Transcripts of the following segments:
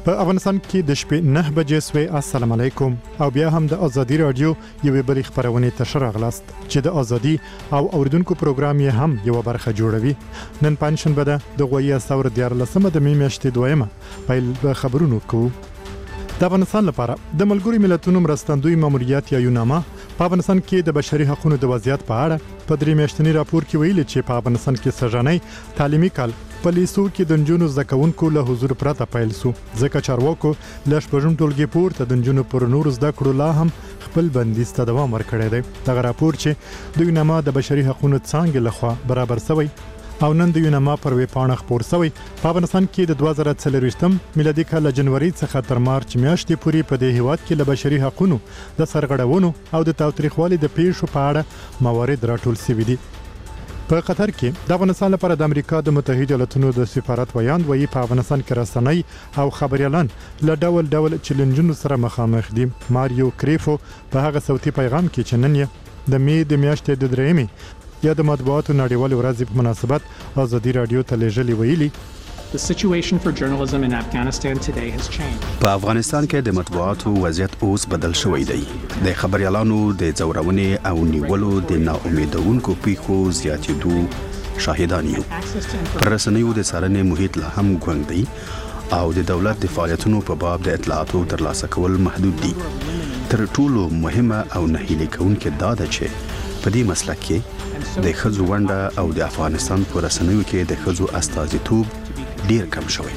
په افغانستان کې د شپې 9 بجې سوی. السلام علیکم. او بیا هم د ازادي رادیو یوې بلې خبرونه ته راغلاست چې د ازادي او اوریدونکو پروګرام یې هم یو برخه جوړوي. نن پنځشنبه ده د غوي ثور 14 د می میاشتې دویمه پیل خبرونو کوو. د افغانستان لپاره د ملګرو ملتونو مرستندوی ماموریت یا یوناما په افغانستان کې د بشري حقوقو د وضعیت په اړه په 3 میاشتنی راپور کې ویلي چې په افغانستان کې سږنی تعلیمي کال په لیسو کې د نجونو زده کوونکو له حضور پرته پیل شو، ځکه چارواکو له شپږم ټولګي پورته د نجونو پر نور زده کړو لا هم خپل بندیز ته دوام ورکړی دی. دغه راپور چې د یوناما د بشري حقوقو څانګې لخوا برابر شوی او نن د یوناما پر وی پاڼه خبر شوی، په افغانستان کې د 2024 میلادي کال جنوري څخه تر مارچ میاشتې پورې په دې هیواد کې له بشري حقوقو د سرغړونو او د تاوتریخوالي د پیښو په اړه موارد راټول شوي دي. په قطر کې د افغانستان لپاره د امریکا د متحده ایالاتونو د سفارت ویاند وایي په افغانستان کې رسنۍ او خبريالان له ډول چیلنجونو سره مخامخ دي. ماریو کریفو په هغه صوتي پیغام کې چې نن یې د می د میاشتې د درېمې یا د مطبوعاتو نړیوال ورځ په مناسبت ازادي رادیو ته لېږلي ویلي The situation for journalism in Afghanistan today has changed. په افغانستان کې د مطبوعاتو وضعیت اوس بدل شوی دی. د خبريالانو د ځورونې او نیولو د ناامیدونکو پیښو زیاتېدو شاهدان یو. پر رسنیو د څارنې محیط لا هم ګونګ دی او د دولت د فعالیتونو په باب د اطلاعاتو ترلاسه کول محدود دي. تر ټولو مهمه او نهیلي کوونکې دا ده چې په دې مسلک کې د ښځو ونډه او د افغانستان په رسنیو کې د ښځو استازیتوب ډیر کم شوی.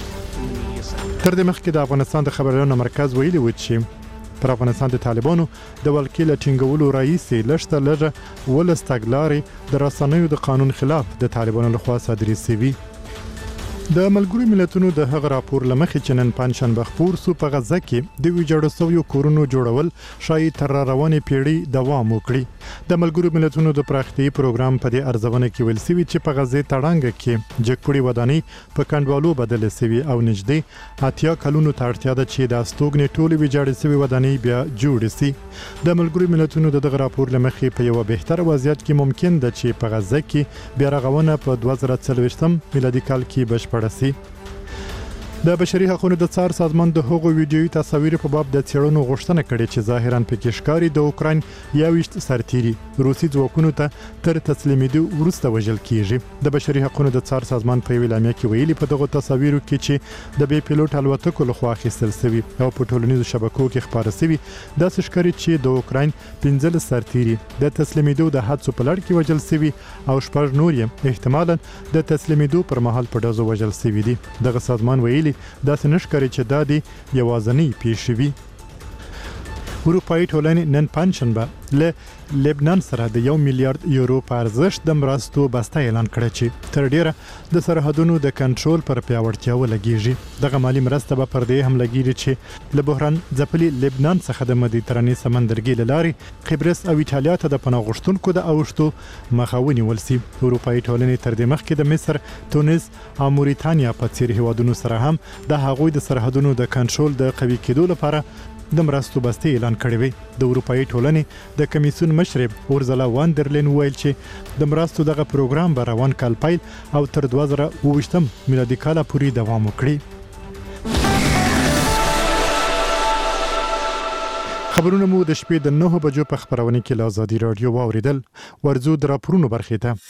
تر دې مخکې د افغانستان د خبريالانو مرکز ویلي و چې پر افغانستان د طالبانو د ولکې ټینګولو رئیس لښته لږه ولس تګلارې د رسنیو د قانون خلاف د طالبانو لخوا صادرې شوی. د ملګرو ملتونو د هغه راپور لمخې چې نن پنځشنبه خبر سو په غزه کې د ویجاړو شویو کورونو جوړول شاید تر روانې پیړۍ دوام وکړي. د ملګرو ملتونو د پراختیايي پروګرام په دې ارزونه کې ویل شوی چې په غزه تړانګ کې جګپړې ودانۍ په کندوالو بدل شوی او نږدې 80 کلونو ته اړتیا ده چې د استوګنې ټولې ویجاړې شوی ودانۍ بیا جوړ شي. د ملګرو ملتونو دغه راپور لمخې په یو بهتر وضعیت کې ممکن ده چې په غزه کې بیا رغونه په 2024 میلادي کال کې بشپړ رسي. د بشري حقوقو د څار سازمان د هغو ویډیوي تصاویر په باب د څېړنو غوښتنه کړې چې ظاهراً پکې ښکاري د اوکراین 21 سرتیري روسي ځواکونو ته تر تسلیمېدو وروسته وژل کیږي. د بشري حقوقو د څار سازمان په اعلامیه کې ویلي په دغه تصاویرو کې چې د بې پیلوټ الوتکو لخوا اخیستل شوی او په ټولنیزو شبکو کې خبره شوی دا ښکاري چې د اوکراین 15 سرتیري د تسلیمېدو د حادثو په لړ کې وژل شوی او شپږ نور یې احتمالاً د تسلیمېدو پر مهال په ډزو وژل شوی دي. دغه سازمان ویلي دا سنشکري چې دا دی یوازنی پیښوي. اروپایي ټولنې نن پنځشنبه له لبنان سره د 1 میلیارډ یورو په ارزښت د مرستو بسته اعلان کړی چې تر ډیره د سرحدونو د کنټرول پر پیاوړتیا ولګیږي. دغه مالی مرسته به پر دې هم لګیږي چې له بحران ځپلي لبنان څخه د مدیترانې سمندرګي لارې قبرس او ایټالیا ته د پناه غوښتونکو د اوښتو مخه ونیول شي. اروپایي ټولنې تر دې مخکې د مصر، تونس او موريتانیا په څیر هیوادونو سره هم د هغوی د سرحدونو د کنټرول د قوي کېدو لپاره د مرستو بسته اعلان کړی وی. د اروپایي ټولنې د کمیسیون مشر اورزلا واندرلین ویل چې د مرستو دغه پروګرام به روان کال پیل او تر 2022 میلادي کال پورې دوام وکړي. خبرونه مو د شپې د 9 بجو په خبرونه کې له ازادي رادیو واوریدل. ورزو د راپورونو برخې ته.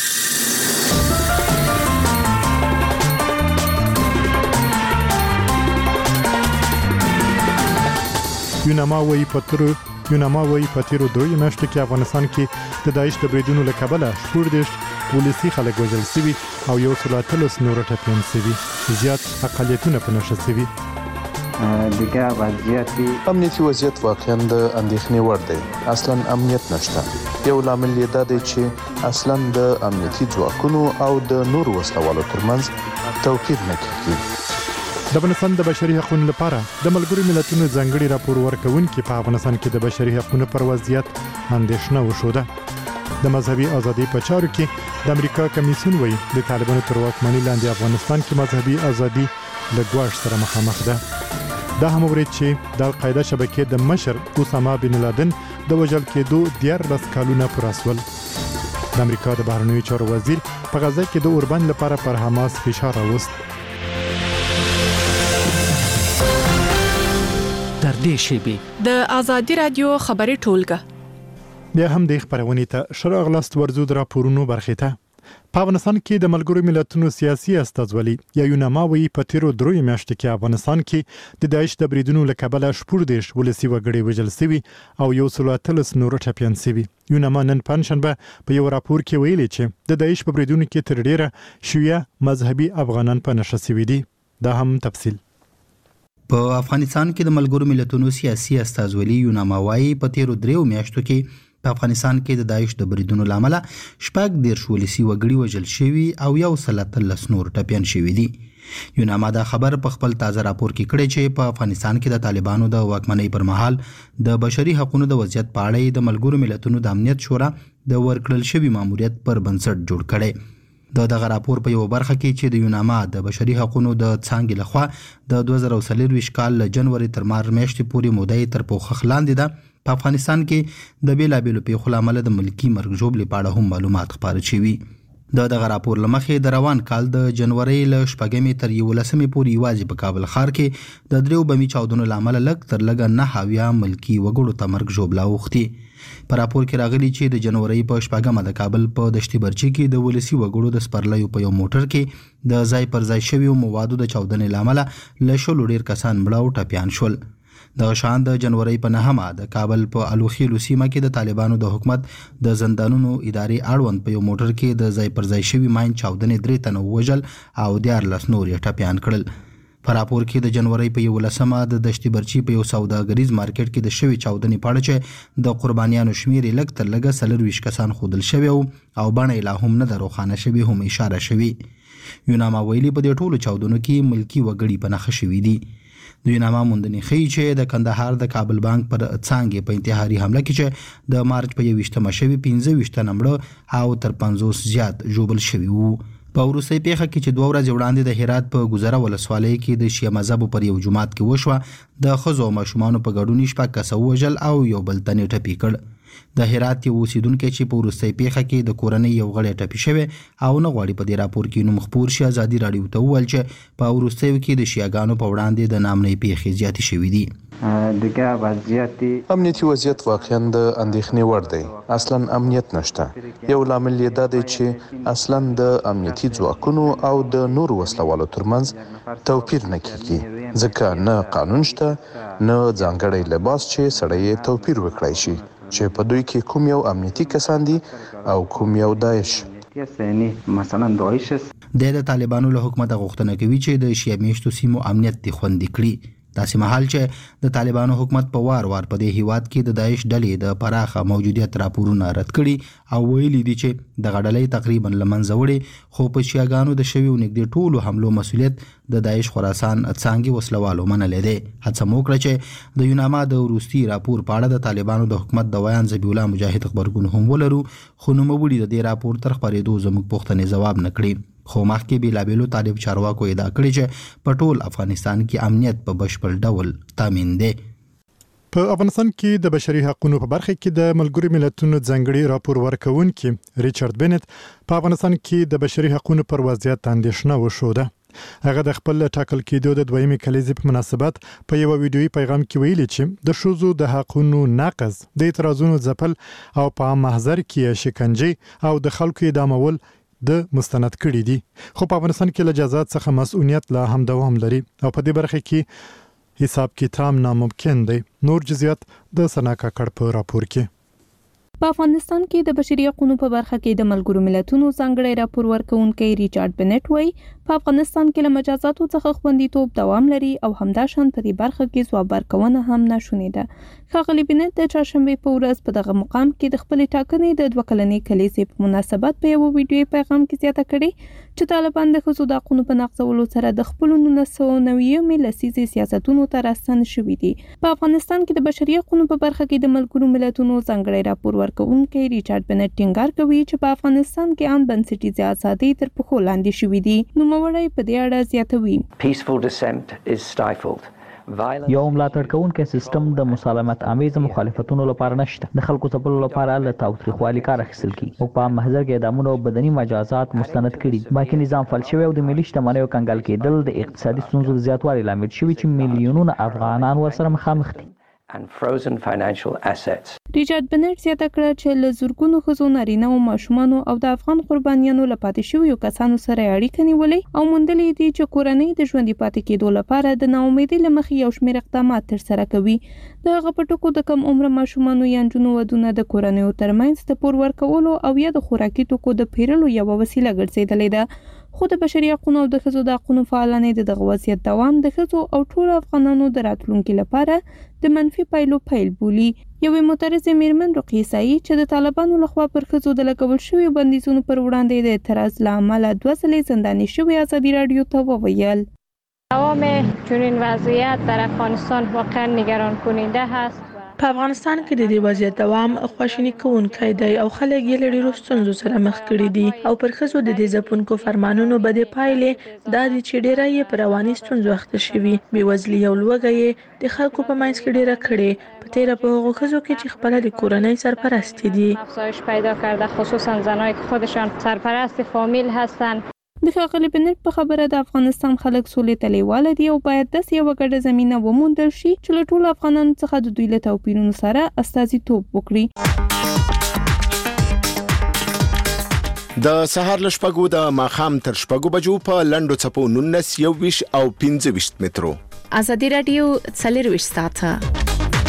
یوناما وایي په تیرو 2 میاشتو کې افغانستان کې د داعش د بریدونو له کبله 14 ولسی خلک وژل شوي او 130 نور ټپیان شوي. زیات اقلیتونه په نشه شوي. دیگه امنیتي وضعیت واقعا د اندېښنې وړ دی. اصلا امنیت نشته. یو لامل یې دا دی چې اصلا د امنیتي ځواکونو او د نورو وسلوالو ترمنځ توپیر نه کیږي. د افغانستان د بشري حقوقو لپاره د ملګرو ملتونو ځانګړي راپور ورکونکي په افغانستان کې د بشري حقوقو پر وضعیت اندېښنه وښوده. د مذهبي ازادي په چارو کې د امریکا کمیسیون وایي د طالبانو تر واکمنۍ لاندې افغانستان کې مذهبي ازادي له ګواښ سره مخامخ ده. دا هم ورته چې د القاعده شبکې د مشر اسامه بن لادن د وژل کېدو 14 کالونه پر اسول. د امریکا د بهرنیو چارو وزیر په غزه کې د اوربند لپاره پر حماس فشار راوست. دې شیبې د ازادي رادیو خبري ټولګه بیا هم د خبرونې ته شراغ لاست ورزو د راپورونو برخه ته په افغانستان کې د ملګرو ملتونو سیاسي استازولي یا یوناماوي په تیرو دروي میاشتو کې افغانستان کې د داعش د بریدونو لکبله شپږ ولسی وګړي وژل شوي او یو سلواتلس نور ټپيان شوي. یوناما نن پنځشنبه په یو راپور کې ویلي چې د داعش په بریدونو کې تر ډیره شیعه مذهبي افغانان په نشه شوي دي. دا هم تفصیل په افغانستان کې د ملګرو ملتونو سیاسي استازولي یوناماوي په تیرو دریو میاشتو کې په افغانستان کې د داعش د بریدونو لامل شپږ ولسی وګړي وژل شوي او یو سلواتلس نور ټپيان شوي دي. یوناما دا خبر په خپل تازه راپور کې کړی چې په افغانستان کې د طالبانو د واکمنۍ پر مهال د بشري حقوقو د وضعیت په اړه د ملګرو ملتونو د امنیت شورا د ورکړل شوی ماموریت پر بنسټ جوړ کړي. دغه راپور په یو برخه کې چې د یوناما د بشري حقوقو د څانګې لخوا د 2024 کال له جنوري تر مارچ میاشتې پورې مودې تر پوښښ لاندې ده په افغانستان کې د بیلابیلو پیښو لامل د ملکی مرګ ژوبلې په اړه هم معلومات خپاره شوي. دغه راپور لمخې د روان کال د جنوري له 8 تر 11 پورې یوازې په کابل ښار کې د دریو بمي چاودنو لامل لږ تر لږه 9 ملکی وګړو ته مرګ ژوبلا اوختي. په راپور کې راغلي چې د جنوري په 8 د کابل په دشتي برچي کې د ولسی وګړو د سپرلیو په یو موټر کې د ځای پر ځای شویو موادو د چاودنې لامل له شلو ډیر کسان مړه او ټپيان شول. د شان د جنوري په 9 د کابل په الوخیلو سیمه کې د طالبانو د حکومت د زندانونو ادارې اړوند په یو موټر کې د ځای پر ځای شوی ماین چاودنې 3 تنه وژل او 14 نور ټپيان کړل. په راپور کې د جنوري په 11 د دشتي برچي په یو سوداګریز مارکیټ کې د شوی چاودنې په اړه چې د قربانیانو شمیر لږ تر لږه 24 کسان خودل شوی او بڼه لا هم نه روښانه شوی هم اشاره شوی. یوناما ویلي په دې ټولو چاودنو کې ملکی وګړي په نښه شوي دي. د یوناما موندنې ښیي چې د کندهار د کابل بانک پر څانګې په انتحاري حمله کې چې د مارچ په 21 شوي 15 نمبر او تر 50 زیات ژوبل شوي وو. په وروستۍ پیښه کې چې 2 ورځې وړاندې د هرات په ګذره ولسوالۍ کې د شیعه مذهب پر یو جماعت کې وشوه د ښځو او ماشومانو په ګډون 6 کسه وژل او یو بل تن ټپي کړ. د هرات یو اوسیدونکو چې په وروستۍ پیښه کې د کورنۍ یو غړی ټپي شوی او نه غواړي په دې راپور کې نوم خپور شي ازادي راډیو ته وویل چې په وروستیو کې د شیعاګانو په وړاندې د نامنۍ پیښې زیاتې شوې دي. امنیتي وضعیت واقعا د اندېښنې وړ دی. اصلا امنیت نشته. یو لامل یې دا دی چې اصلا د امنیتي ځواکونو او د نورو وسلوالو ترمنځ توپیر نه کیږي ځکه نه قانون شته نه ځانګړی لباس چې سړی توپیر وکړای شي چې په دوی کې کوم یو امنیتي کسان دي او کوم یو داعش. د طالبانو له حکومت غوښتنه کوي چې د شیعه میشتو سیمو امنیت خوندي کړي. داسې مهال چې د طالبانو حکومت په وار په دې هیواد کې د داعش ډلې د پراخه موجودیت راپورونه رد کړي او ویلي دي چې د غډلې تقریبا لمنځه وړي خو په شیعاګانو د شویو نږدې ټولو حملو مسؤلیت د داعش خراسان څانګې وسلوالو منلې دي. هڅه مو کړې چې د یوناما د وروستي راپور په اړه د طالبانو د حکومت د ویان ذبیح الله مجاهد خبرګون هم ولرو خو نوموړي د دې راپور تر خبرېدو زموږ پوښتنې جواب نه کړي. خو مخکې بیلابیلو طالب چارواکو ادعا کړې چې په ټول افغانستان کې امنیت په بشپړ ډول تامین دی. په افغانستان کې د بشري حقوقو په برخه کې د ملګرو ملتونو ځانګړي راپور ورکونکي ریچارډ بنت په افغانستان کې د بشري حقوقو پر وضعیت اندېښنه وښوده. هغه د خپل ټاکل کېدو د دویمې کلیزې په مناسبت په یو ویډیويي پیغام کې ویلي چې د شوزو د حقوقو نقض د اعتراضونو ځپل او په محضر کې شکنجه او د خلکو اعدامول د مستند کړي دي. خو په افغانستان کې له جزات څخه مسؤلیت لا هم دوام لري او په دې برخه کې حساب کتاب ناممکن دی. نور جزئیات د سنا کاکړ په راپور کې. په افغانستان کې د بشري حقوقو په برخه کې د ملګرو ملتونو ځانګړي راپور ورکونکي ریچارډ بنت وایي په افغانستان کې له مجازاتو څخه خوندیتوب دوام لري او همداشان په دې برخه کې ځواب ورکونه هم ناشونې ده. ښاغلي بنت د چهارشنبې په ورځ په دغه مقام کې د خپل ټاکنې د 2 کلنې کلیزې په مناسبت په یو ویډیويي پیغام کې زیاته کړې چې طالبان د ښځو د حقوقو په نقضولو سره د خپل 1990 لسیزې سیاستونو ته راستن شوي دي. په افغانستان کې د بشري حقوقو په برخه کې د ملګرو ملتونو ځانګړي راپور ورکونکي ریچارډ بنت ټینګار کوي چې په افغانستان کې عام بنسټیزه ازادي تر پښو لاندې شوې دي. نوموړی په دې اړه زیاتوي. Peaceful dissent is stifled. یو ملاتړ کوونکی سیستم د مسالمت آمیز مخالفتونو لپاره نشته. د خلکو ځپلو لپاره له تاوتریخوالي کار اخیستل کیږي او په محضر کې اعدامونه او بدني مجازات مستند کړي. بانکي نظام فلج شوی او د ملي شتمنیو کنګال کېدل د اقتصادي ستونزو د زیاتوالي لامل شوي چې میلیونونه افغانان ورسره مخامخ دي. ریچارډ بنټ زیاته کړه چې له زورګونو ښځو، نارینه او ماشومانو او د افغان قربانیانو له پاتې شویو کسانو سره اړیکه نیولې او موندلې دي چې کورنۍ د ژوندي پاتې کېدو لپاره د ناامیدۍ له مخې یو شمېر اقدامات ترسره کوي. د هغه په ټکو د کم عمره ماشومانو یا نجونو ودونه د کورنیو ترمنځ د پور ورکولو او یا د خوراکي توکو د پیرلو یوه وسیله ګرځېدلې ده. خو د بشري حقونو او د ښځو د حقونو فعالانې د دغه وضعیت دوام د ښځو او ټولو افغانانو د راتلونکي لپاره د منفي پایلو پیل بولي. یوې معترضې میرمن رقیې سایي چې د طالبانو لخوا پر ښځو د لګول شویو بندیزونو پر وړاندې د اعتراض له امله 2 ځلې زنداني شوې ازادي راډیو ته وویل دوام چنین وضعیت در افغانستان واقعا نگران کننده است. په افغانستان کې د دې وضعیت دوام خواشینی کوونکی دی او خلک یې له ډېرو ستونزو سره مخ کړي دي او پر ښځو د دې ځپونکو فرمانونو بدې پایلې دا دي چې ډېری یې پر رواني ستونزو اخته شوي. بېوزلي او لوږه یې د خلکو په منځ کې ډېره کړې. په تیره په هغو ښځو کې چې خپله د کورنۍ سرپرستې دي افزایش پیدا کرده، خصوصا زنایی که خودشان سرپرست فامیل هستند. د ښاغلي بنټ په خبره د افغانستان خلک سولې ته لیواله دي او باید داسې یوه ګډه زمینه وموندل شي چې له ټولو افغانانو څخه د دوی له توپیرونو سره استازیتوب وکړي. د سهار له شپږو د ماښام تر شپږو بجو په لنډو څپو 19 21 او 25 مترو. ازادي راډیو 24 ساعته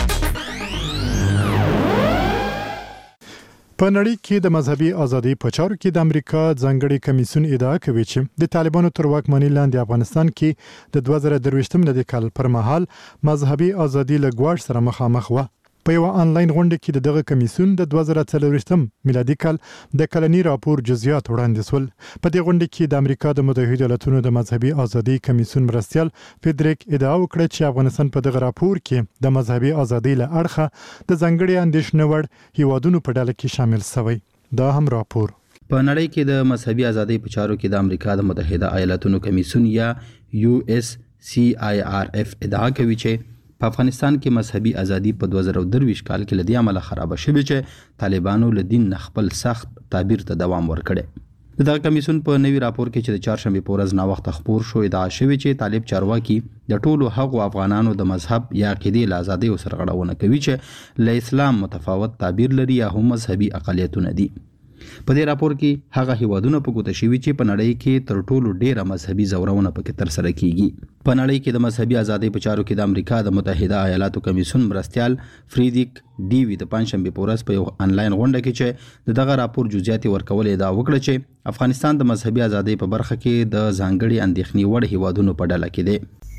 په نړۍ کې د مذهبي ازادۍ په چارو کې د امریکا ځانګړي کمیسیون ادعا کوي چې د طالبانو تر واکمنۍ لاندې افغانستان کې د 2023 میلادي کال پر مهال مذهبي ازادي له ګواښ سره مخامخ و. په یو آنلاین غونډه کې دغه کمیسیون د 2024 میلادي کال د کلنی راپور جزئیات وړاندې شول. په دې غونډه کې د امریکا د متحده ایالاتونو د مذهبي ازادۍ کمیسیون مرستیال فیدریک ادعا وکړه چې افغانستان په دغه راپور کې د مذهبي ازادۍ له اړخه د ځانګړي اندېښنې وړ هیوادونو په ډله کې شامل شوی. دا هم راپور په نړۍ کې د مذهبي ازادۍ په چارو کې د امریکا د متحده ایالاتونو کمیسیون یا USCIRF ادعا کوي چې په افغانستان کې مذهبي ازادي په 2023 کال کې لدی عمله خراب شوه چې طالبانو له دین خپل سخت تعبیر ته دوام ورکړي. دغه کمیسیون په نوي راپور کې چې د چهارشنبه په ورځ نا وخت خبر شو ادعا شوی چې طالب چارواکي د ټولو هغو افغانانو د مذهب یا عقیدې له ازادۍ سرغړونه کوي چې له اسلام متفاوت تعبیر لري یا هم مذهبي اقلیتونه دي. په دې راپور کې هغه هیوادونه په ګوته شوي چې په نړۍ کې تر ټولو ډیره مذهبي زورونه پکې ترسره کیږي. په نړۍ کې د مذهبي ازادۍ په چارو کې د امریکا د متحده ایالاتو کمیسیون مرستیال فریدریک ډیوی د پنځشنبه په ورځ په یو آنلاین غونډه کې چې دغه راپور جزئیات ورکول ادعا وکړه چې افغانستان د مذهبي ازادۍ په برخه کې د ځانګړي اندېښنې وړ هیوادونو په ډله کې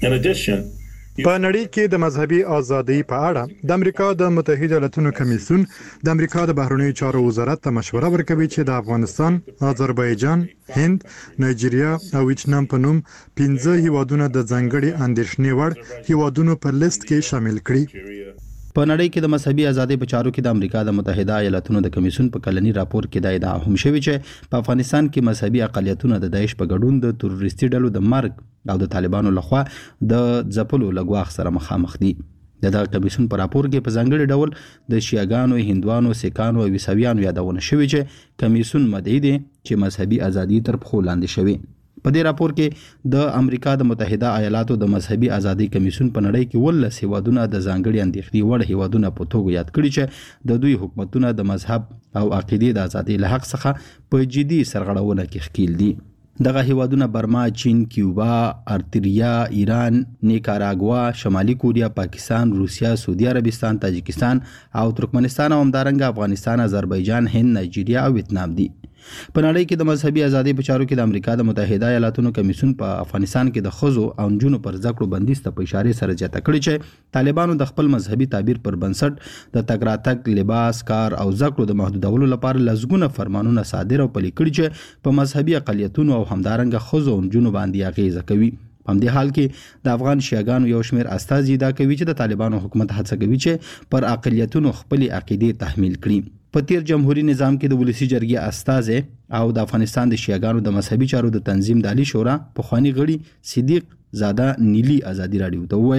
دی. په نړۍ کې د مذهبي ازادۍ په اړه د امریکا د متحده ایالاتونو کمیسیون د امریکا د بهرنیو چارو وزارت ته مشوره ورکوي چې د افغانستان، آذربایجان، هند، نایجیریا او ویتنام په نوم 15 هیوادونه د ځانګړي اندېښنې وړ هیوادونو په لیست کې شامل کړي. په نړۍ کې د مذهبي ازادۍ په چارو کې د امریکا د متحده ایالاتونو د کمیسیون په کلنی راپور کې دا ادعا هم شوی چې په افغانستان کې مذهبي اقلیتونه د داعش په ګډون د تروریستي ډلو د مرګ او د طالبانو لخوا د ځپلو له ګواښ سره مخامخ دي. دغه کمیسیون په راپور کې په ځانګړي ډول د شیعاګانو، هندوانو، سیکانو او عیسویانو یادونه شوی چې کمیسیون مدعي دي چې مذهبي ازادي تر پښو لاندې شوی. په دې راپور کې د امریکا د متحده ایالاتو د مذهبي ازادۍ کمیسیون په نړۍ کې 19 هیوادونه د ځانګړي اندېښنې وړ هیوادونه په توګه یاد کړي چې د دوی حکومتونه د مذهب او عقیدې د ازادۍ له حق څخه په جدي سرغړونه کې ښکیل دي. دغه هیوادونه برما، چین، کیوبا، ارتریا، ایران، نیکاراګوا، شمالي کوریا، پاکستان، روسیا، سعودي عربستان، تاجکستان او ترکمنستان او همدارنګه افغانستان، آذربایجان، هند، نایجیریا او ویتنام دي. په نړۍ کې د مذهبي ازادۍ په چارو کې د امریکا د متحده ایالاتونو کمیسیون په افغانستان کې د ښځو او نجونو پر زده کړو بندیز ته په اشارې سره زیاته کړې چې طالبانو د خپل مذهبي تعبیر پر بنسټ د تګ راتګ، لباس، کار او زده کړو د محدودولو لپاره لزګونه فرمانونه صادر او پلي کړي چې په مذهبي اقلیتونو او همدارنګه ښځو او نجونو باندې اغیزه کوي. په همدې حال کې د افغان شیعاګانو یو شمېر استازي دا کوي چې د طالبانو حکومت هڅه کوي چې پر اقلیتونو خپلې عقیدې تحمیل کړي. په تیر جمهوریت نظام کې د ولسی جرګې استازي او د افغانستان د شیعاګانو د مذهبي چارو د تنظیم د عالی شورا پخوانی غړي صدیق زاده نیلی ازادي راډیو ته وویل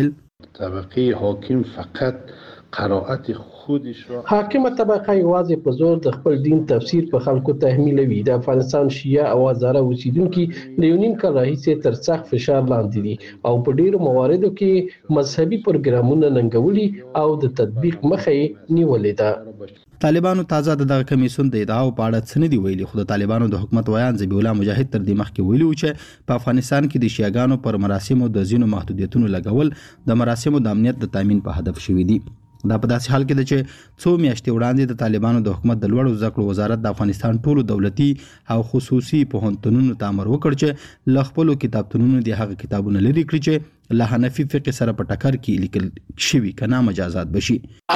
طبقه حاکم فقط قرائت خودش را حاکمه طبقه یوازې په زور د خپل دین تفسیر په خلکو تحمیلوي. د افغانستان شیعه او هزاره اوسیدونکي د یو نیم کال راهیسې تر سخت فشار لاندې دي او په ډیرو مواردو کې مذهبي پروګرامونه ننګولي او د تطبیق مخه یې نیولې ده. طالبانو تازه دغه کمیسون د ادعاو په اړه څه نه دی ویلي، خو د طالبانو د حکومت ویان ذبیح الله مجاهد تر دې مخکې ویلي و چې په افغانستان کې د شیعاګانو پر مراسمو د ځینو محدودیتونو لګول د مراسمو د امنیت د تامین په هدف شوي دي. دا په داسې حال کې ده چې څو میاشتې وړاندې د طالبانو د حکومت د لوړو زده کړو وزارت د افغانستان ټولو دولتي او خصوصي پوهنتونونو ته امر وکړ چې له خپلو کتابتونونو د هغه کتابونه لرې کړي چې له حنفي فقه سره په ټکر کې لیکل شوي که نه مجازات بشي.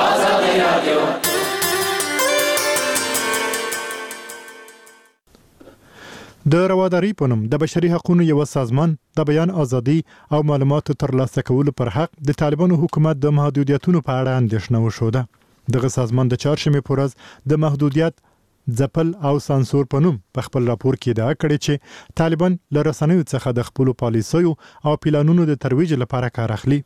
د رواداري په نوم د بشري حقوقو یو سازمان د بیان ازادي او معلوماتو ترلاسه کولو پر حق د طالبانو حکومت د محدودیتونو په اړه اندېښنه وښوده. دغه سازمان د چهارشنبې په ورځ د محدودیت ځپل او سانسور په نوم په خپل راپور کې ادعا کړې چې طالبان له رسنیو څخه د خپلو پالیسیو او پلانونو د ترویج لپاره کار اخلي.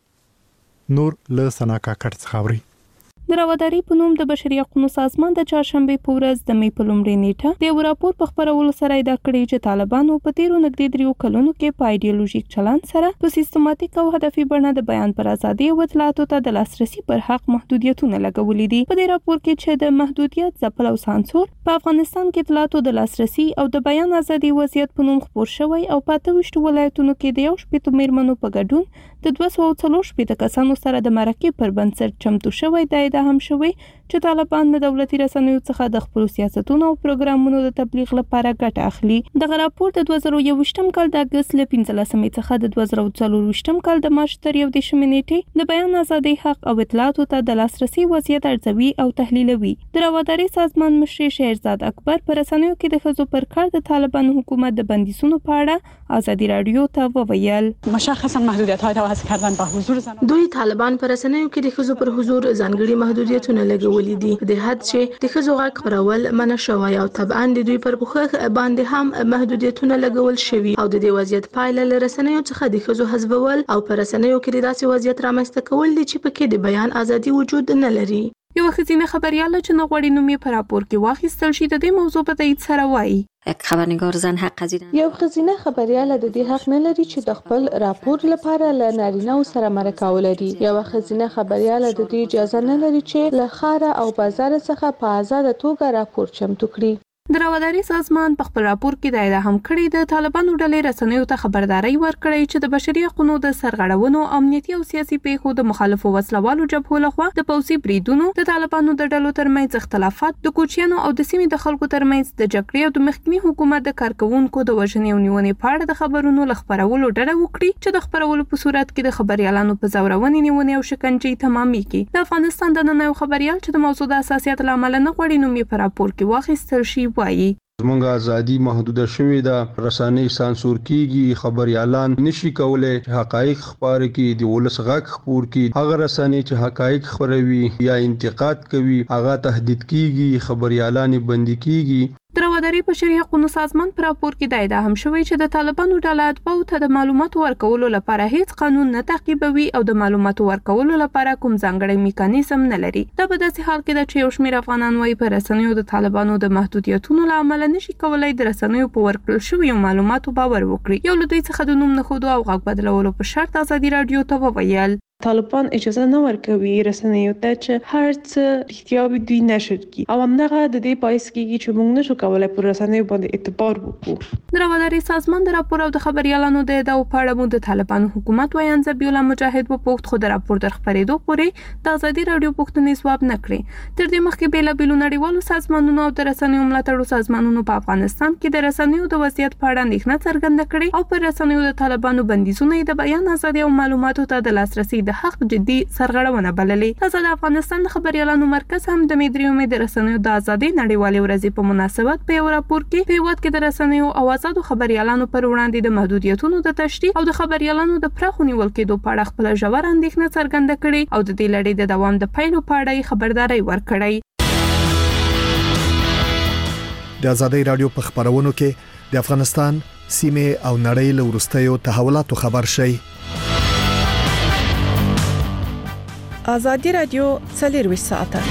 نور له سنا کاکړ څخه اوري. د رواداري په نوم د بشري حقوقو سازمان د چهارشنبې په ورځ د مې په لومړۍ نیټه د یو راپور په خپرولو سره ادعا کړې چې طالبانو په تیرو نږدې 3 کلونو کې په ایډیالوژیک چلند سره په سیستماتیک او هدفي بڼه د بیان پر ازادي او اطلاعاتو ته د لاسرسي پر حق محدودیتونه لګولې دي. په دې راپور کې چې د محدودیت ځپل او سانسور په افغانستان کې اطلاعاتو د لاسرسي او د بیان ازادي وضعیت په نوم خبر شوی او په 28 ولایتونو کې د 1 میرمنو په ګډون د 240 کسانو سره د مرکې پر بنسټ چمتو شوی د ادعا هم شوی چې طالبان د دولتي رسنیو څخه د خپل سیاستونو او پروګرامونو د تبلیغ لپاره ګټه اخلي. دغه راپور د 2021 کال د اگست ل 15 څخه د 2024 کال د مارچ تر 11 نیټې د بیان ازادي حق او اطلاعاتو ته د لاسرسي وضعیت ارزوي او تحلیلوي. د رواداري سازمان مشر شهرزاد اکبر پر رسنیو کې د ښځو پر کار د طالبان حکومت د بندیزونو په اړه ازادي رادیو ته وویل. مشخصا محدودیت‌های توسط کردن به حضور زنان دوی طالبان پر رسنیو کې د ښځو پر حضور ځانګړي محدودیتونه لګولي دي. د حد چې د ښځو غږ خپرول منع شوی او طبعا د دوی پر پوښښ باندې هم محدودیتونه لګول شوي او د دې وضعیت پایله له رسنیو څخه د ښځو حذفول او پر رسنیو کې د داسې وضعیت رامنځته کول دي چې پکې د بیان ازادي وجود نه لري. یو ښځینه خبرياله چې نغوړی نوم یې په راپور کې واخیستل شي د دې موضوع په تایید سره وایي. خبرنگار زن حق پذیرند. یو ښځینه خبرياله د دې حق نه لري چې د خپل راپور لپاره له نارینه سره مرکه ولري. یو ښځینه خبرياله د دې اجازه نه لري چې له خاره او بازار څخه په آزاد توګه راپور چمتو کړي. د رواداري سازمان په خپل راپور کې د ادعا هم کړې د طالبانو ډلې رسنیو ته خبرداري ورکړې چې د بشري حقوقو د سرغړونو امنیتي او سیاسي پیښو د مخالفو وسلوالو جبهو لخوا د پوځي بریدونو د طالبانو د ډلو ترمنځ اختلافات د کوچیانو او د سیمې د خلکو ترمنځ د جګړې او د مخکنی حکومت د کارکونکو د وژنې او نیونې په اړه د خبرونو لخبرولو ډډه وکړي چې د خبرولو په صورت کې د خبريالانو په زورونې نیونې او شکنجې تمامېږي. د افغانستان د نن یو خبريال چې د موضوع د اساسیت لامل نه غوړي نوم یې په راپور کې واخیستل شي وایي. زمونږ ازادي محدوده شوې ده، رسنۍ سانسور کیږي، خبريالان نشي کولای حقایق خبرې کړي، د ولس غږ خبر کړي. هغه رسنۍ چې حقایق خبروي یا انتقاد کوي هغه تهدید کیږي، خبريالان بندي کیږي. د رواداري بشري حقوقو سازمان پر راپور کې د ادعا هم شوی چې د طالبانو ډله اتباعو ته د معلوماتو ورکولو لپاره هیڅ قانون نه تعقیبوي او د معلوماتو ورکولو لپاره کوم ځانګړی میکانیزم نه لري. دا په داسې حال کې ده چې یو شمېر افغانان وايي په رسنیو د طالبانو د محدودیتونو له امله نشي کولای د رسنیو په ورکړل شویو معلوماتو باور وکړي. یو له دوی څخه د نوم نښودو او غږ بدلولو په شرط ازادي رادیو ته وویل. طالبان اجازه نه ورکوي رسنیو ته چې هر څه رښتیا وي دوی نشر کړي او همدغه د دې باعث کیږي چې موږ نشو کولای پر رسنیو باندې اعتبار وکړو. د رواداري سازمان د راپور او د خبريالانو د ادعاو په اړه مو د طالبانو حکومت ویان ذبیح الله مجاهد وپوښت، خو د راپور در خبرېدو پورې د ازادي رادیو پوښتنې ځواب نه کړې. تر دې مخکې بیلابیلو نړیوالو سازمانونو او د رسنیو ملاتړو سازمانونو په افغانستان کې د رسنیو د وضعیت په اړه اندېښنه څرګنده کړې او پر رسنیو د طالبانو بندیزونه د بیان ازادي او معلوماتو ته د لاسرسي د حق جدي سرغړونه بللې. تازه د افغانستان د خبريالانو مرکز هم د مې د رسنیو د ازادۍ نړیوالې ورځې په مناسبت په یو راپور کې په هیواد کې د رسنیو او آزادو خبريالانو پر وړاندې د محدودیتونو د تشریح او د خبريالانو د پراخو نیول کېدو په اړه خپل ژور اندېښنه څرګنده کړې او د دې لړۍ د دوام د پیلو په اړه خبرداري ورکړې. د ازادۍ رادیو په خبرونو کې د افغانستان سیمه او نړۍ له وروستیو تحولاتو خبر شي. ازادي رادیو 24 ساعته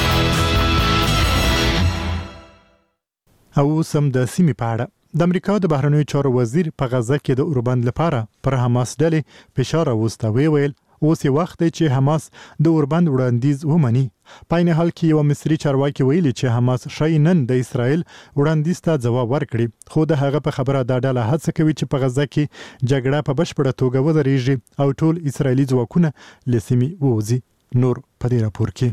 او سم د سیمې په اړه د امریکا د بهرنیو چارو وزیر په غزه کې د اوربند لپاره پر حماس ډلې فشار راوستوي ویل اوس یې وخت دی چې حماس د اوربند وړاندیز ومني. په عین حال کې یو مصري چارواکي ویلي چې حماس شای نن د اسرائیل وړاندیز ته ځواب ورکړي، خو د هغه په خبره دا ډله هڅه کوي چې په غزه کې جګړه په بشپړه توګه ودرېږي او ټول اسرائیلي ځواکونه له سیمې ووځي. نور په دې راپور کې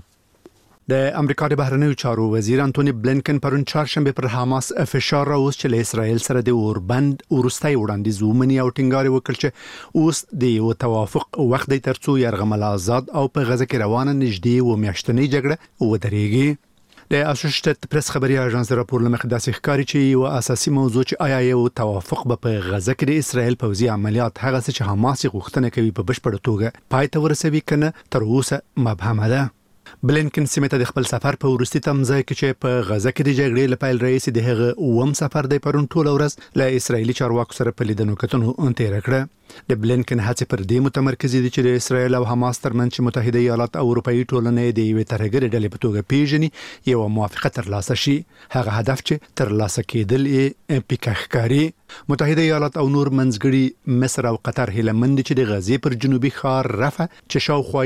د امریکا د بهرنیو چارو وزیر انټونی بلینکن پرون چهارشنبه پر حماس فشار راوست چې له اسرائیل سره د اوربند ورستۍ وړاندیز ومني او ټینګار وکړ چې اوس د یو توافق وخت دی ترڅو یرغمل آزاد او په غزه کې روانه نږدې و میاشتنۍ جګړه ودرېږي. د اسوسییټډ پریس خبري اژانس راپور لمخې داسې ښکاري چې یو اساسي موضوع چې آیا یو توافق به په غزه کې د اسرائیل پوځي عملیات هغه څه چې حماس غوښتنه کوي په بشپړه توګه پای ته ورسوي کنه تر اوسه مبهمه ده. بلینکن سیمه ته د خپل سفر په وروستي تمځای کې چې په غزه کې د جګړې لپاره رئیس د هغه اوم سفر دی پرون ټول ورځ له اسرایلی چارواکو سره په لیدنو کتنو تیر کړ. د بلینکن هڅې پر دې متمرکزې دي چې د اسرایل او حماس ترمنځ متحده ایالات او اروپאי ټولنې د یوې ترهګرې ډلې په توګه پیژني یو موافقه ترلاسه شي. هغه هدف چې ترلاسه کېدل یې پیکاخکاری. متحده ایالات او نور منځګړي مصر او قطر هیله مند چې د غزې پر جنوبي ښار رفح چې شاوخوا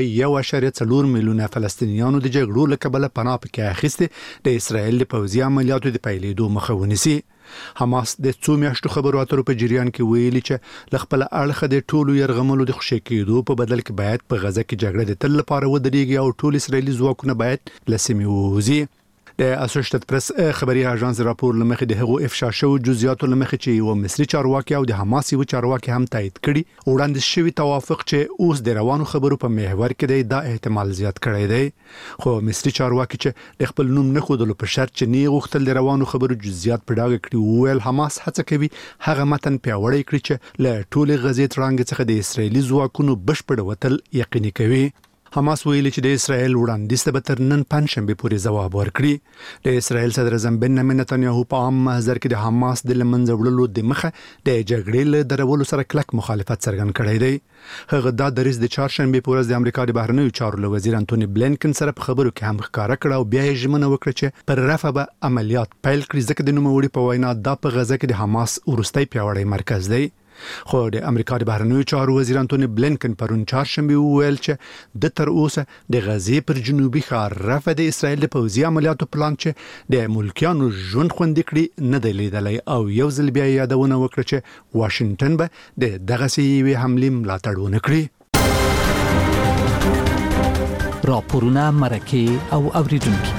1.4 میلیونه فلسطینیانو د جګړو له کبله پناه پکې اخیسته د اسرایل د پوځي عملیاتو د پیلېدو مخه ونیسي. حماس د څو میاشتو خبرو اترو په جریان کې ویلي چې لخپل اړخ د ټولو يرغملو د خوشی کېدو په بدل کې باید په غزه کې جګړه د تل لپاره ودرېږي او ټول اسرایلی ځواکونه باید لسمي ووزي. د اسوسییټډ پریس خبري اژانس راپور لمخې د هغو افشا شو جزئیات لمخې چې یو مصري چارواکي او د حماس یو چارواکي هم تایید کړي وړاندې شوی توافق چې اوس د روانو خبرو په محور کې دی دا احتمال زیات کړی دی. خو مصري چارواکي چې د خپل نوم نه خودلو په شرط چې نه غوښتل د روانو خبرو جزئیات په ډاګه کړي ویل حماس هڅه کوي هغه متن پیاوړی کړي چې له ټولې غزې ترانګ څخه د اسرایلی ځواکونو بشپړ وتل یقیني کوي. حماس ویلي چې د اسرائیل وړاندیز ته به تر نن پنځشنبه پورې ځواب ورکړي. د اسرائیل صدر اعظم بنیامین نتنیاهو په عام محضر کې د حماس د لمنځه وړلو د مخه د جګړې له درولو سره کلک مخالفت څرګند کړی دی. هغه دا دریځ د چهارشنبه په ورځ د امریکا د بهرنیو چارو وزیر انټونی بلینکن سره په خبرو کې هم ښکارا کړ او بیا یې ژمنه وکړه چې پر رفح به عملیات پیل کړي ځکه د نوموړي په وینا دا په غزه کې د حماس وروستۍ پیاوړی مرکز دی. خو د امریکا د بهرنیو چارو وزیر انټونی بلینکن پرون چهارشنبه ویل چې د تر اوسه د غزې پر جنوبي ښار رفح د اسرائیل د پوځي عملیاتو پلان چې د ملکیانو ژوند خوندي کړي نه دی لیدلی او یو ځل بیا یادونه وکړه چې واشنگټن به د دغسې یوې حملې ملاتړ ونه کړي. راپورونه مرکه او اوریدونکي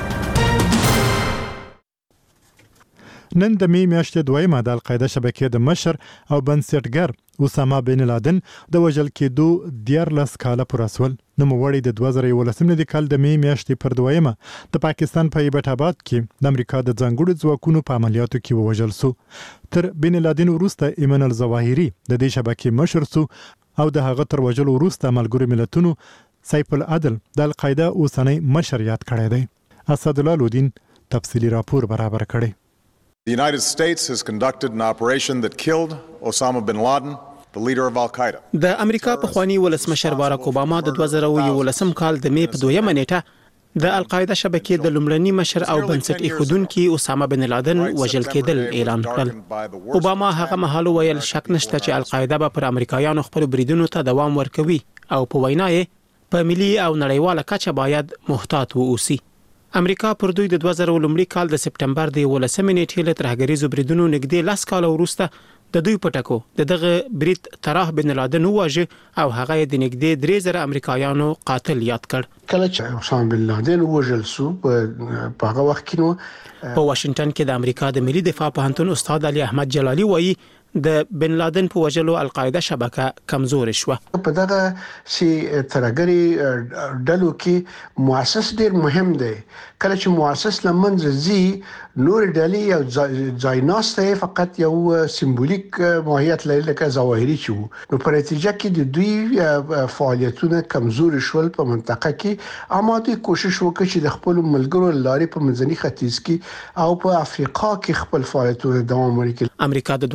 نن د می میاشتې دویمه د القاعده شبکې د مشر او بنسټګر اسامه بن لادن د وژل کېدو 14 کاله پر اسول نوموړی د 2011 کال د می میاشتې پر دویمه د پاکستان په ایبټ آباد کې د امریکا د ځانګړو ځواکونو په عملیاتو کې ووژل شو. تر بن لادن وروسته ایمن الظواهری د دې شبکې مشر شو او د هغه تر وژلو وروسته ملګرو ملتونو سیف العدل د القاعده اوسنۍ مشر یاد کړی دی. اسد الله لودین تفصیلی راپور برابر کړی. The United States has conducted an operation that killed Osama bin Laden, the leader of Al-Qaeda. د امریکا پخوانی ولسمشر باراک اوباما د 2011 کال د می په 2 نیټه د القاعده شبکې د لومړني مشر او بنسټ ایښودونکي اسامه بن لادن وژل کېدل اعلان کړل. اوباما هغه مهال ویل شک نشته چې القاعده به پر امریکایانو خپل بریدونو ته دوام ورکوي او په وینا یې په ملي او نړیواله کچه باید محتاط ووسی. امریکا پر دوی د 2000 کال د سپټمبر د 11 نیټې له ترهګریزو بریدونو نږدې 10 کال وروسته د دوی پټکو دغه برید طرح بن لادن وواژه او هغه د نږدې 3000 امریکایانو قاتل یاد کړ. کله چې اسامه بن لادن وژل شو په هغه وخت کې نو په واشنگټن کې د امریکا د ملي دفاع پوهنتون استاد علي احمد جلالي وایي د بن لادن په وژلو القاعده شبکه کمزور شوه. په دغه سي ترګري ډلو کې مؤسس ډیر مهم دی. کله چې مؤسس لمنځ زی نور ډلې او ځایناسته فقط یو سمبولیک ماهیت لري لکه ظواهري شو. نو په نتیجه کې د دوی فعالیتونه کمزور شول په منطقه کې. اما دوی کوشش وکړي چې د خپل ملګرو لارې په منځني ختیځ کې او په افریقا کې خپل فعالیتونه دوام ورکړي. امریکا د 2000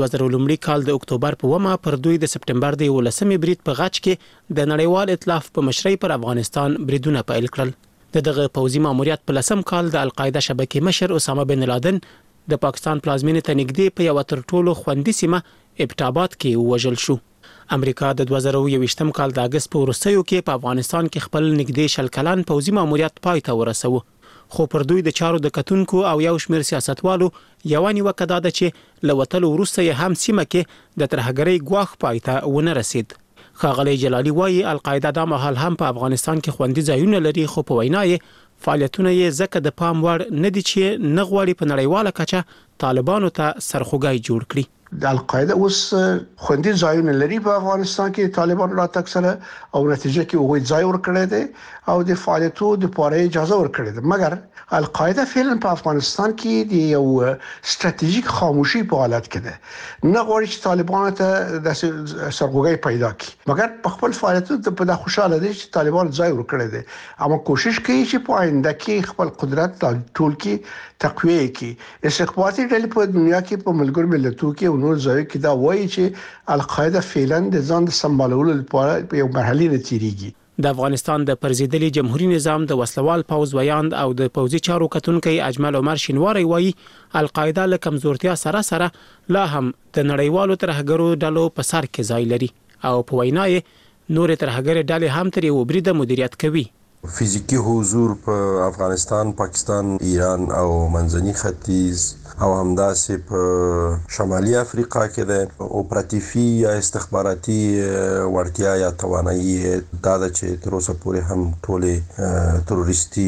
لومړي کال د اکتوبر په 1 پر دوی د سپټمبر د 11 برید په غچ کې د نړیوال ائتلاف په مشرۍ پر افغانستان بریدونه پیل کړل دغه پوځي ماموریت په 10 کال د القاعده شبکې مشر اسامه بن لادن د پاکستان پلازمینې ته نږدې په یو تر ټولو خوندي سیمه ابټاباد کې وژل شو امریکا د 2021 کال د اگست په وروستیو کې په افغانستان کې خپل نږدې شل کلن پوځي ماموریت پای ته ورسوه خو پر دوی د چارو د کتونکو او یو شمېر سیاستوالو یو نیوکه ده چې لوتلو وروسته یې هم سیمه کې د ترهګرۍ ګواښ پای ته ونه رسید ښاغلی جلالي وایي القاعده د مهال هم په افغانستان کې خوندي ځایونه لري خو په وینا یې فعالیتونه یې ځکه د پام وړ نه دي چې نه غواړي په نړیواله کچه طالبانو ته سرخوږی جوړ کړي د القاعده اوس خوندي ځایونه لري په افغانستان کې طالبان راتګ سره او نتیجه کې وګړي ځای ورکړي دي او د فعالیتو د پاره اجازه ورکړي ده مګر القاعده فعلا په افغانستان کې د یو ستراتیژیک خاموشي په حالت کې ده نه غواړي چې طالبان ته د سرغوګي پیدا کړي مګر په خپل فعالیتو ته په خوشاله دي چې طالبان ځای ورکړي دي اما کوشش کوي چې په آینده کې خپل قدرت ټول کې تقویه کړي استخباراتي ډلې په دنیا کې په ملګرو ملتونو کې نور ځای کې دا وایي چې القاعده فعلا د ځان د سمبالولو لپاره په یو مرحله نه تیریږي د افغانستان د پرزیدلي جمهوریت نظام د وسلوال پوز ویاند او د پوزي چارو کتونکو اجمل عمر شینواری وایي القاعده له کمزورتیا سره لا هم د نړیوالو ترهګرو ډلو په سر کې ځای لري او په وینا یې نور ترهګر ډلې هم تر یو برید مدیریت کوي فزیکی حضور په افغانستان، پاکستان، ایران او منځني ختیځ او همداسې په شمالي افریقا کې د اپراتیفي یا استخباراتي وړتیا یا توانایي دا د چې تر اوسه پورې هم ټولې تروریستي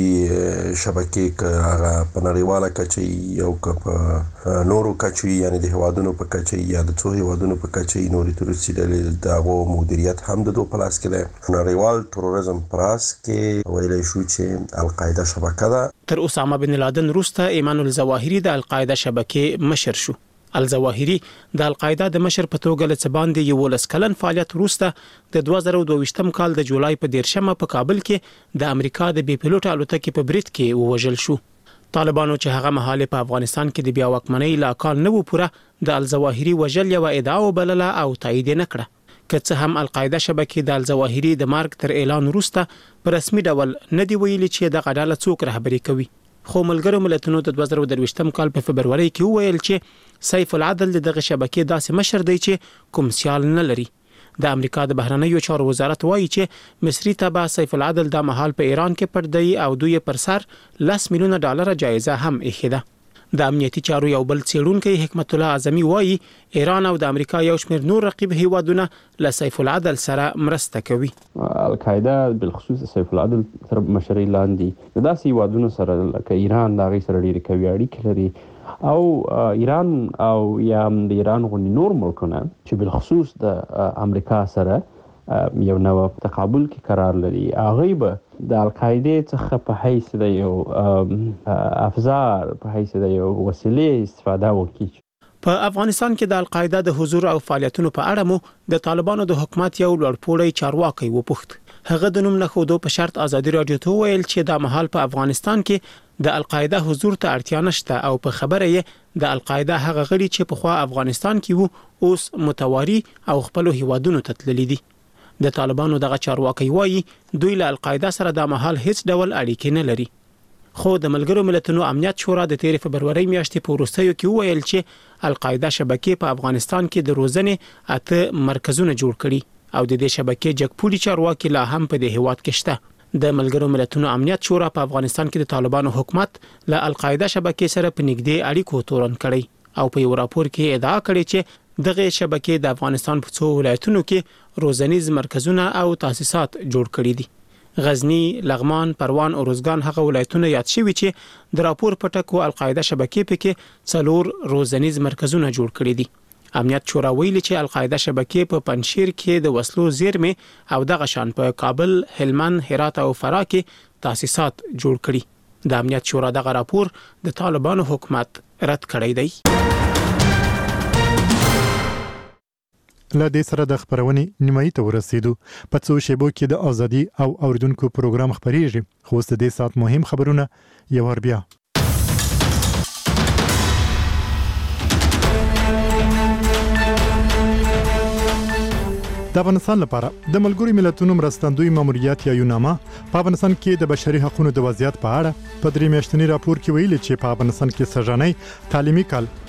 شبکې هغه په نړیواله کچه یو په نورو کچو یعنی د هوادونو په کچه یا د څو هوادونو په کچه نوري تروریستي ډلې دغه مدیریت هم د دوه پلاس کې ده نړیوال تروریزم پراس کې ویلای شو چې القاعده شبکه ده تر اسامه بن لادن وروسته ایمان الظواهری د القاعده شبکې مشر شو الظواهری د القاعده د مشر په توګه له څباندې یو لس کلن فعالیت وروسته د 2022 کال د جولای په 13 په کابل کې د امریکا د بي پيلوټ الوتکې په برید کې ووژل شو طالبانو چې هغه مهاله په افغانستان کې د بیا واکمنۍ لا کال نه و پوره د الظواهری وژل یو ادعا وبلله او تایید نه کړه که څه هم القاعده شبکې د الظواهری د مارګ تر اعلان وروسته په رسمي ډول نه دی ویلي چې د غډاله څوک رهبری کوي خو ملګرو ملتونو د 2023 کال په فبرवरी کې ویل چې سیف العدل دغه شبکې داسې مشر دی چې کوم سیال نه لري د امریکا د بهرنیو چارو وزارت وایي چې مصری تبع سیف العدل د محل په ایران کې پردی او دوی پر سر $10 میلیون جایزه هم اخیده د امنیتي چارو یو بل څېړونکی حکمت الله اعظمي وایي ایران او د امریکا یو شمېر نور رقیب هیوادونه له سیف العدل سره مرسته کوي القاعده بالخصوص سیف العدل تر مشرۍ لاندې داسې هیوادونو سره لکه ایران د هغې سره ډېرې قوي اړیکې لري او ایران او یا د ایران غوندې نور ملکونه چې بالخصوص د امریکا سره یو نو تقابل کې قرار لري هغه به د القاعده څخه په حیث د یو افزار په حیث د یو وسیلې استفاده وکړي په افغانستان کې د القاعده د حضور او فعالیتونو په اړه مو د طالبانو د حکومت یو لوړپوړی چارواکي وپوښت هغه د نوم نه خودو په شرط ازادي رادیو ته ویل چې د محل په افغانستان کې د القاعده حضور ته اړتیا نشته او په خبره یې د القاعده هغه غړي چې په خوا افغانستان کې وو اوس متواري او خپل هیوادونو ته تللي دي د طالبانو دغه چارواکي وایي دوی له القاعده سره د محل هیڅ ډول اړیکې نه لري خو د ملګرو ملتونو امنیت شورا د 13 فبرवरी میاشتې په وروستیو کې ویل چې القاعده شبکې په افغانستان کې د روزنې 8 مرکزونه جوړ کړي او د دې شبکې جګپولي چارواکي لا هم په دې هیواد کې شته د ملګرو ملتونو امنیت شورا په افغانستان کې د طالبانو حکومت له القاعده شبکې سره په نږدې اړیکو تورن کړي او په یو راپور کې ادعا کړې چې دغه شبکې د افغانستان په څو ولایتونو کې روزنیز مرکزونه او تاسیسات جوړ کړي دي غزنی، لغمان، پروان او روزګان هغه ولایتونه یاد شوي چې د راپور په ټکو القاعده شبکې پکې 4 روزنیز مرکزونه جوړ کړي دي امنیت شورا ویلي چې القاعده شبکې په پنشیر کې د وسلو زیرمې او دغه شان په کابل، هلمند، هرات او فراه کې تاسیسات جوړ کړي د امنیت شورا دغه راپور د طالبانو حکومت رد کړی دی له دې سره د خبرونې نیمایي ته ورسېدو په څو شیبو کې د ازادي او اوریدونکو پروګرام خبرېږي خو اوس د دې سات مهم خبرونه یو ور بیا د افغانستان لپاره د ملګرو ملتونو مرستندوی ماموریت یا یوناما په افغانستان کې د بشري حقوقو د وضعیت په اړه په 3 میاشتني راپور کې ویلي چې په افغانستان کې سږنی تعلیمي کال